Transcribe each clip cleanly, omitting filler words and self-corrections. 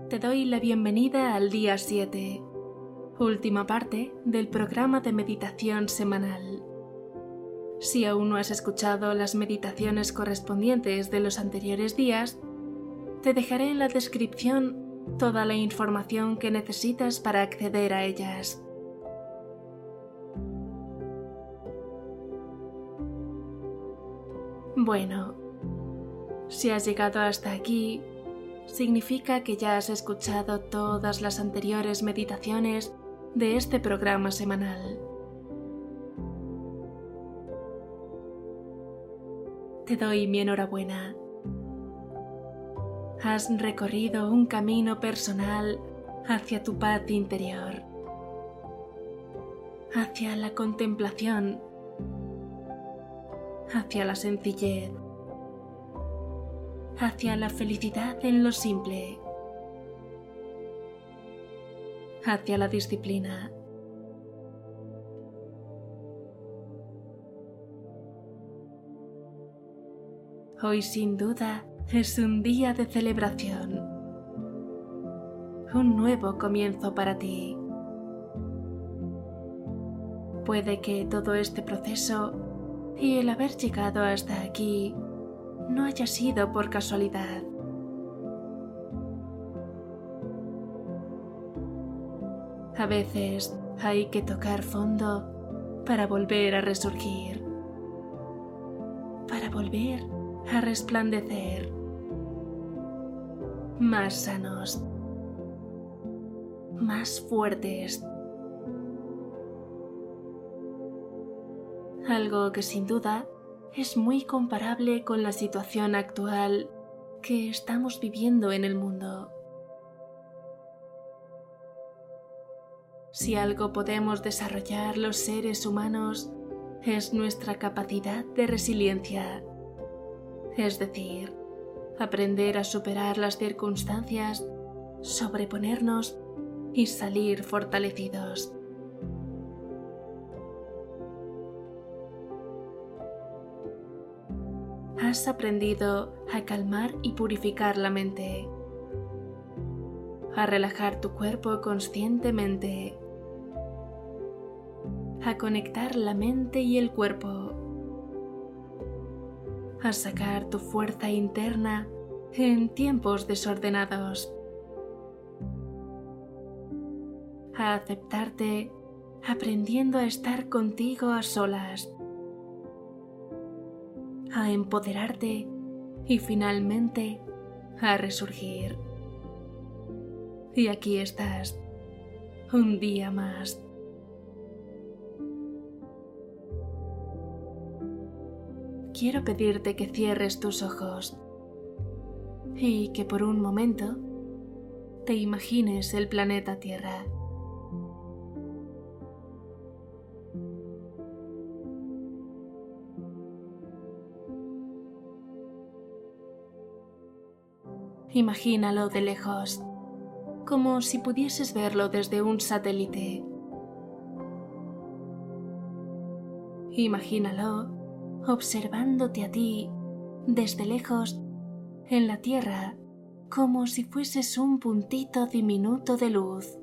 Te doy la bienvenida al día 7, última parte del programa de meditación semanal. Si aún no has escuchado las meditaciones correspondientes de los anteriores días, te dejaré en la descripción toda la información que necesitas para acceder a ellas. Bueno, si has llegado hasta aquí, significa que ya has escuchado todas las anteriores meditaciones de este programa semanal. Te doy mi enhorabuena. Has recorrido un camino personal hacia tu paz interior, hacia la contemplación, hacia la sencillez, hacia la felicidad en lo simple, hacia la disciplina. Hoy sin duda es un día de celebración, un nuevo comienzo para ti. Puede que todo este proceso y el haber llegado hasta aquí no haya sido por casualidad. A veces hay que tocar fondo para volver a resurgir, para volver a resplandecer, más sanos, más fuertes. Algo que sin duda es muy comparable con la situación actual que estamos viviendo en el mundo. Si algo podemos desarrollar los seres humanos es nuestra capacidad de resiliencia, es decir, aprender a superar las circunstancias, sobreponernos y salir fortalecidos. Has aprendido a calmar y purificar la mente, a relajar tu cuerpo conscientemente, a conectar la mente y el cuerpo, a sacar tu fuerza interna en tiempos desordenados, a aceptarte aprendiendo a estar contigo a solas, a empoderarte y finalmente a resurgir. Y aquí estás, un día más. Quiero pedirte que cierres tus ojos y que por un momento te imagines el planeta Tierra. Imagínalo de lejos, como si pudieses verlo desde un satélite. Imagínalo observándote a ti desde lejos en la Tierra, como si fueses un puntito diminuto de luz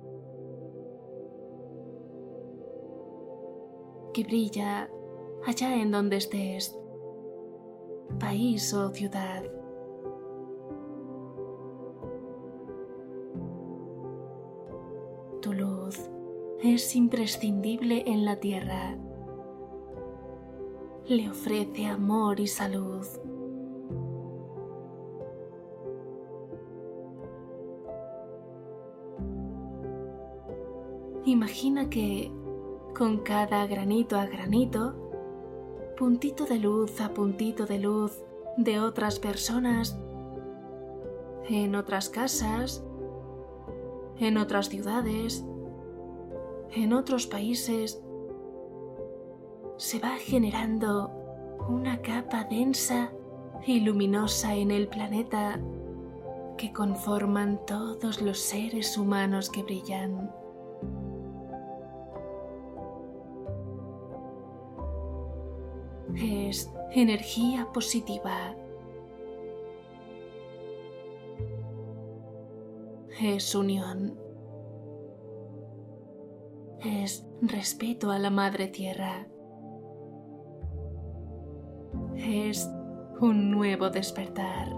que brilla allá en donde estés, país o ciudad. Tu luz es imprescindible en la Tierra. Le ofrece amor y salud. Imagina que con cada granito a granito, puntito de luz a puntito de luz de otras personas, en otras casas, en otras ciudades, en otros países, se va generando una capa densa y luminosa en el planeta que conforman todos los seres humanos que brillan. Es energía positiva. es unión. Es respeto a la Madre Tierra. Es un nuevo despertar.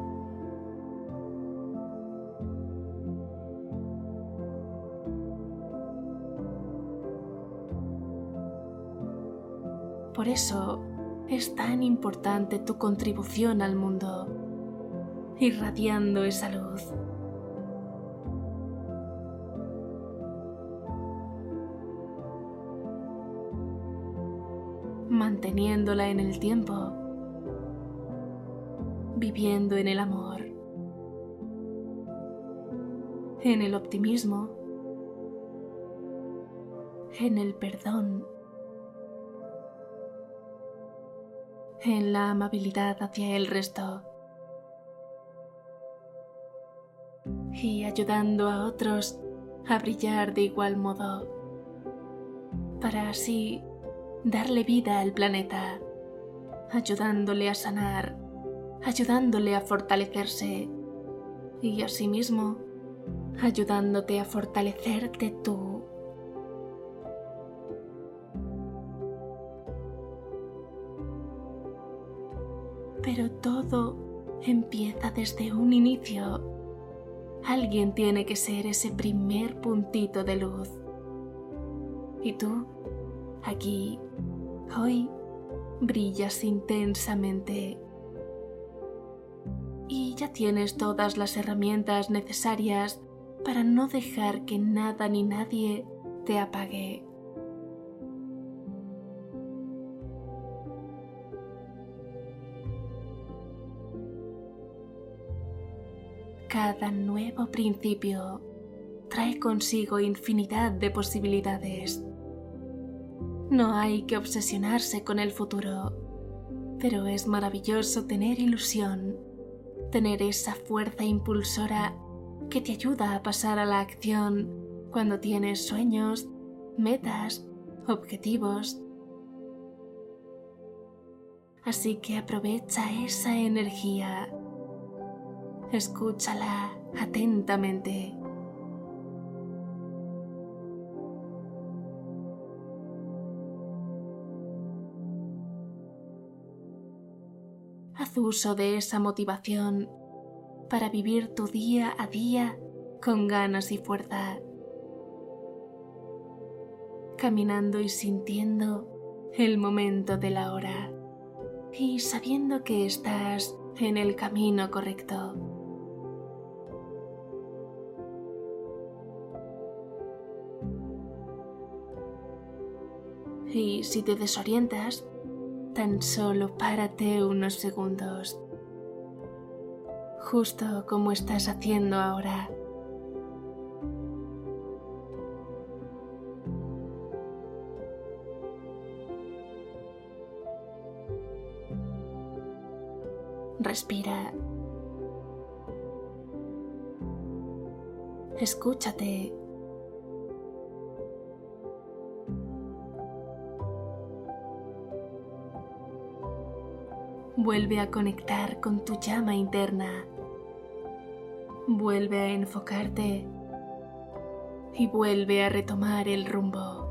Por eso es tan importante tu contribución al mundo, irradiando esa luz. Manteniéndola en el tiempo, viviendo en el amor, en el optimismo, en el perdón, en la amabilidad hacia el resto y ayudando a otros a brillar de igual modo, para así darle vida al planeta, ayudándole a sanar, ayudándole a fortalecerse y asimismo ayudándote a fortalecerte tú. Pero todo empieza desde un inicio. Alguien tiene que ser ese primer puntito de luz. Y tú, aquí, hoy, brillas intensamente. Y ya tienes todas las herramientas necesarias para no dejar que nada ni nadie te apague. Cada nuevo principio trae consigo infinidad de posibilidades. No hay que obsesionarse con el futuro, pero es maravilloso tener ilusión, tener esa fuerza impulsora que te ayuda a pasar a la acción cuando tienes sueños, metas, objetivos. Así que aprovecha esa energía. Escúchala atentamente. Haz uso de esa motivación para vivir tu día a día con ganas y fuerza, caminando y sintiendo el momento de la hora y sabiendo que estás en el camino correcto. Y si te desorientas, tan solo párate unos segundos, justo como estás haciendo ahora. Respira. Escúchate. Vuelve a conectar con tu llama interna. Vuelve a enfocarte y vuelve a retomar el rumbo.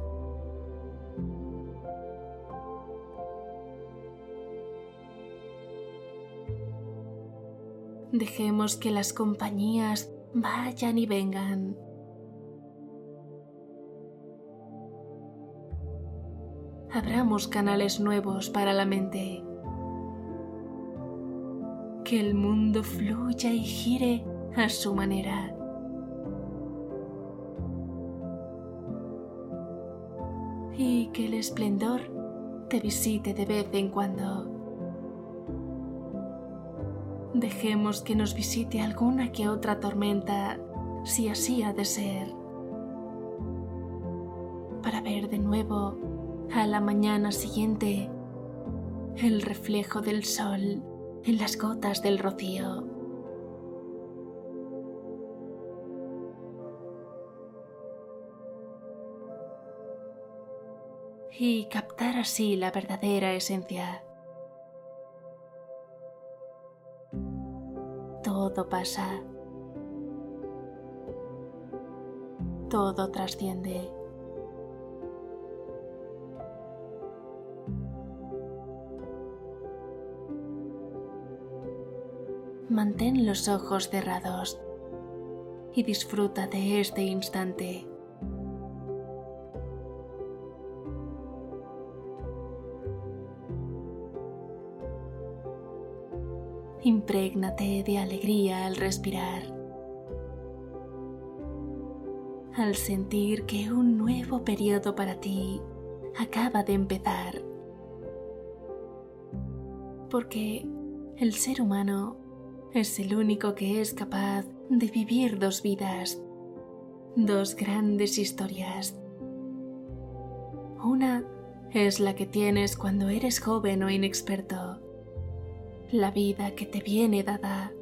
Dejemos que las compañías vayan y vengan. Abramos canales nuevos para la mente. Que el mundo fluya y gire a su manera. Y que el esplendor te visite de vez en cuando. Dejemos que nos visite alguna que otra tormenta, si así ha de ser, para ver de nuevo, a la mañana siguiente, el reflejo del sol en las gotas del rocío. Y captar así la verdadera esencia. Todo pasa. todo trasciende. Mantén los ojos cerrados y disfruta de este instante. Imprégnate de alegría al respirar, al sentir que un nuevo periodo para ti acaba de empezar. Porque el ser humano es el único que es capaz de vivir dos vidas, dos grandes historias. Una es la que tienes cuando eres joven o inexperto, la vida que te viene dada.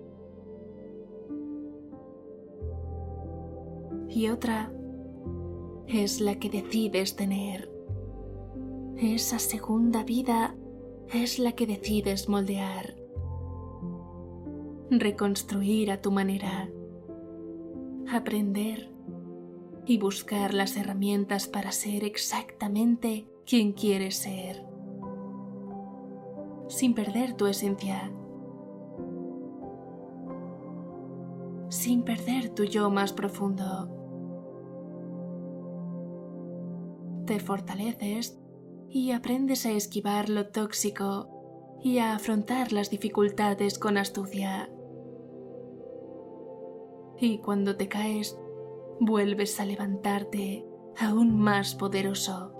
Y otra es la que decides tener. Esa segunda vida es la que decides moldear, reconstruir a tu manera, aprender y buscar las herramientas para ser exactamente quien quieres ser, sin perder tu esencia, sin perder tu yo más profundo. Te fortaleces y aprendes a esquivar lo tóxico y a afrontar las dificultades con astucia. Y cuando te caes, vuelves a levantarte aún más poderoso,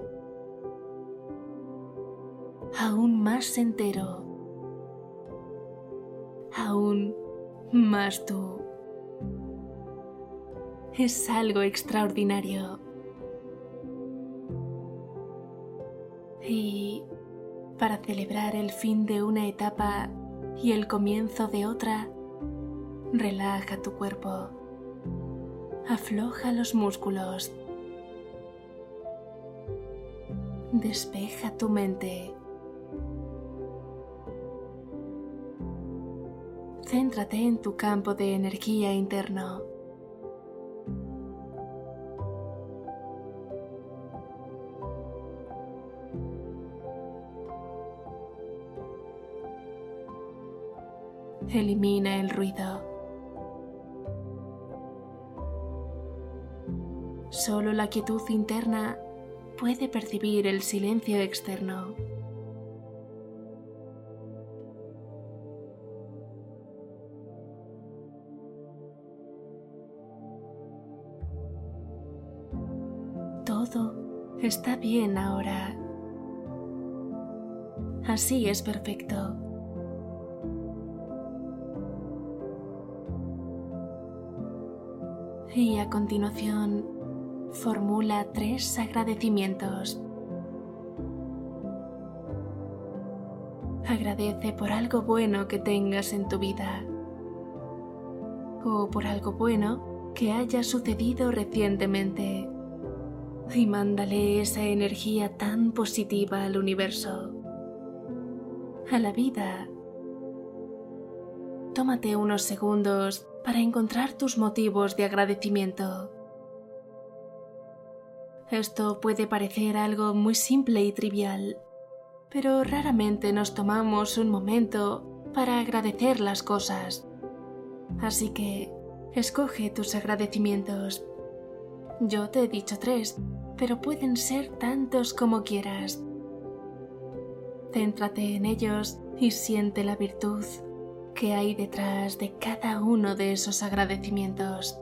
aún más entero, aún más tú. Es algo extraordinario. Y para celebrar el fin de una etapa y el comienzo de otra, relaja tu cuerpo, afloja los músculos, despeja tu mente. Céntrate en tu campo de energía interno. Elimina el ruido. Solo la quietud interna puede percibir el silencio externo. Todo está bien ahora. Así es perfecto. Y a continuación, formula 3 agradecimientos. Agradece por algo bueno que tengas en tu vida o por algo bueno que haya sucedido recientemente y mándale esa energía tan positiva al universo, a la vida. Tómate unos segundos para encontrar tus motivos de agradecimiento. Esto puede parecer algo muy simple y trivial, pero raramente nos tomamos un momento para agradecer las cosas. Así que, escoge tus agradecimientos. Yo te he dicho 3, pero pueden ser tantos como quieras. Céntrate en ellos y siente la virtud que hay detrás de cada uno de esos agradecimientos.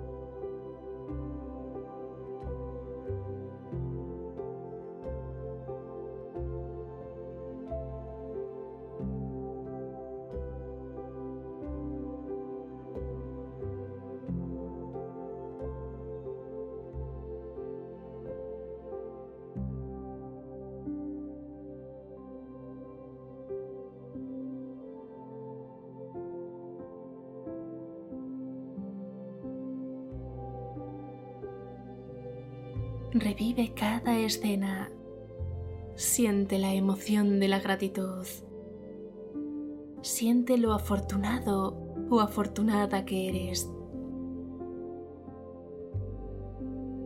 Revive cada escena. Siente la emoción de la gratitud. Siente lo afortunado o afortunada que eres.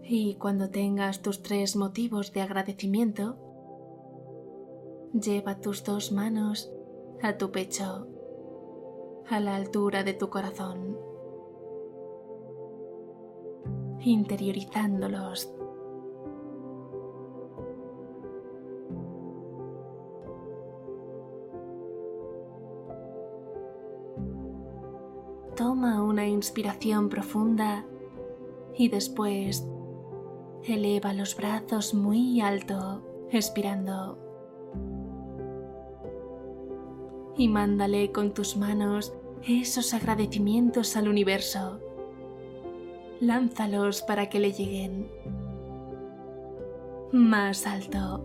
Y cuando tengas tus 3 motivos de agradecimiento, lleva tus 2 manos a tu pecho, a la altura de tu corazón, interiorizándolos. Toma una inspiración profunda y después eleva los brazos muy alto, expirando. Y mándale con tus manos esos agradecimientos al universo. Lánzalos para que le lleguen más alto.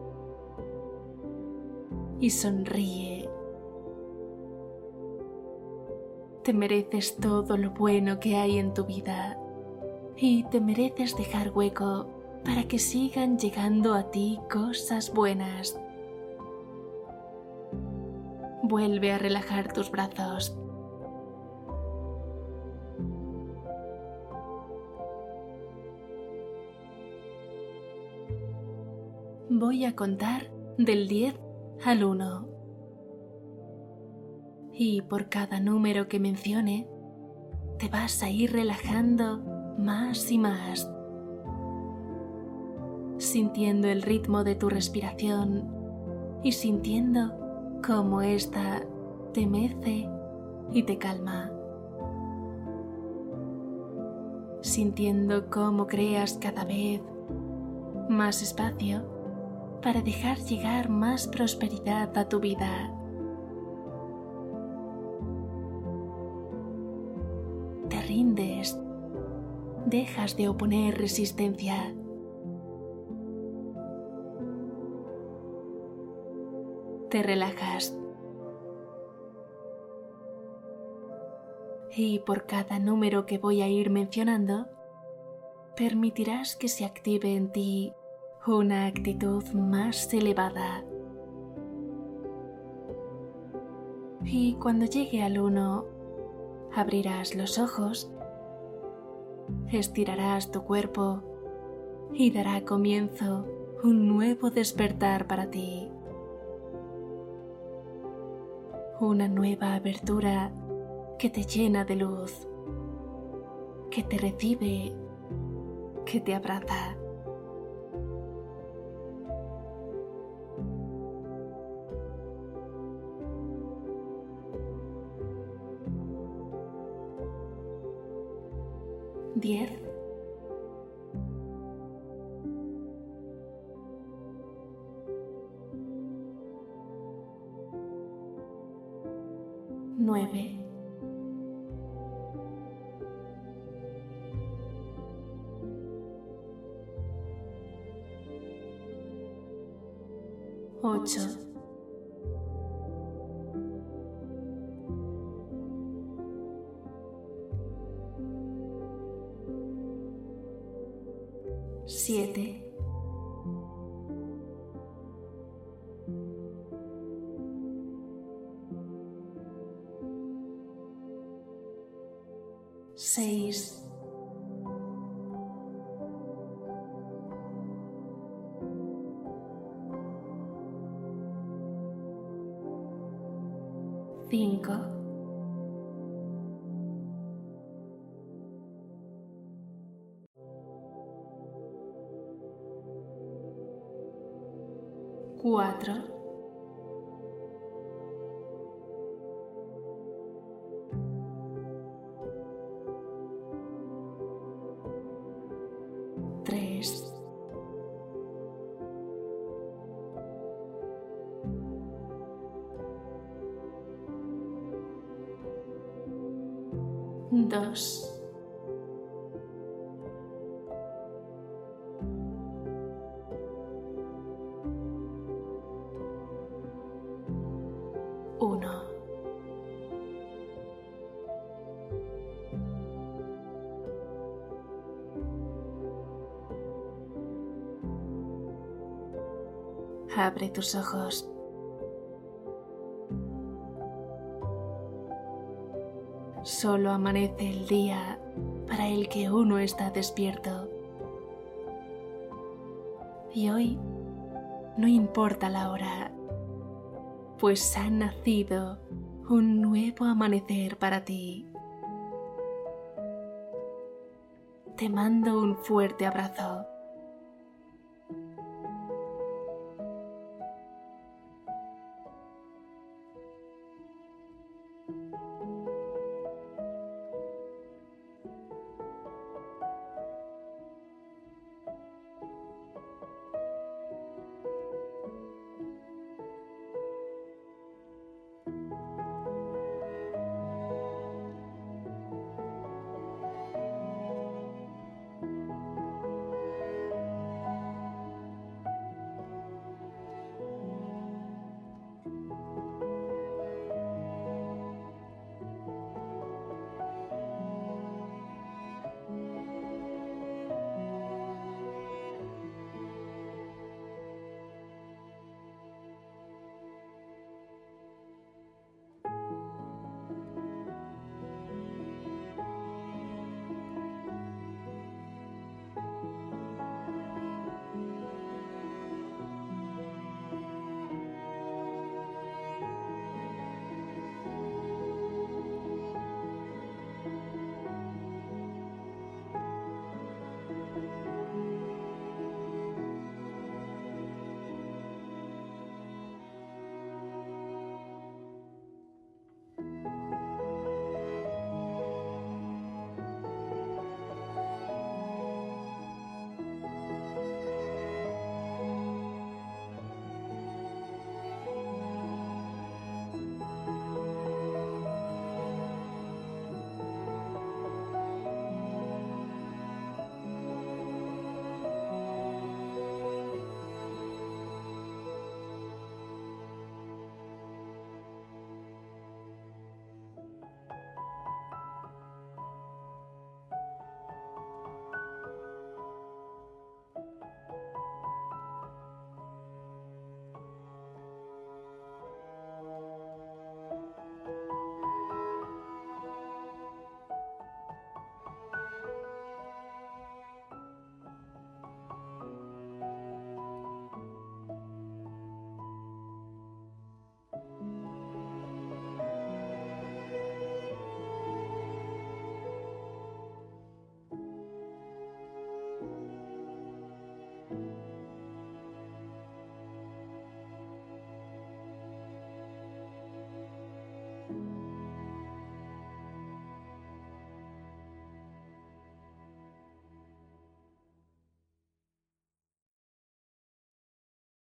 Y sonríe. Te mereces todo lo bueno que hay en tu vida y te mereces dejar hueco para que sigan llegando a ti cosas buenas. Vuelve a relajar tus brazos. Voy a contar del 10 al 1. Y por cada número que mencione, te vas a ir relajando más y más, sintiendo el ritmo de tu respiración y sintiendo cómo ésta te mece y te calma, sintiendo cómo creas cada vez más espacio para dejar llegar más prosperidad a tu vida. Te rindes, dejas de oponer resistencia. Te relajas. Y por cada número que voy a ir mencionando, permitirás que se active en ti una actitud más elevada. Y cuando llegue al 1, abrirás los ojos, estirarás tu cuerpo y dará comienzo un nuevo despertar para ti. Una nueva abertura que te llena de luz, que te recibe, que te abraza. Diez, 9, 8, 7, 6, 5, 4, 3, 2, 1. Abre tus ojos. Solo amanece el día para el que uno está despierto. Y hoy no importa la hora, pues ha nacido un nuevo amanecer para ti. Te mando un fuerte abrazo